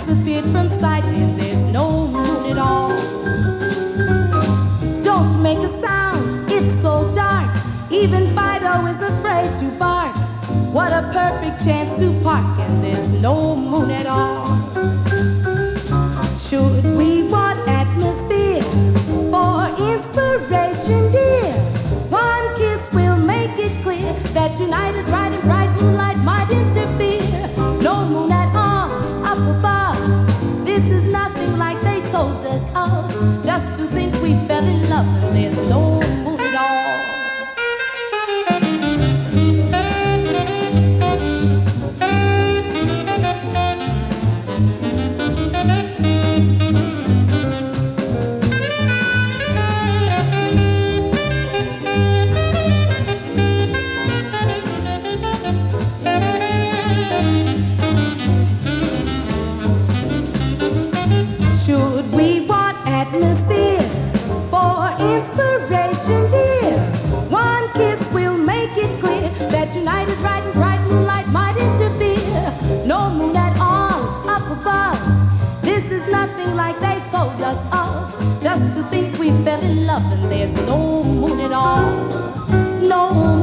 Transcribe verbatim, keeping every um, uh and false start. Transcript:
disappeared from sight, and there's no moon at all. Don't make a sound, it's so dark. Even Fido is afraid to bark. What a perfect chance to park, and there's no moon at all. Should we want atmosphere for inspiration, dear? One kiss will make it clear that tonight is right and bright moonlight might interfere. No moon at all up above. This is nothing like they told us of. Just to think we fell in love and there's no moon at all. Should we want atmosphere for inspiration, dear? One kiss will make it clear that tonight is right and bright moonlight might interfere. No moon at all up above. This is nothing like they told us of. Just to think we fell in love and there's no moon at all. No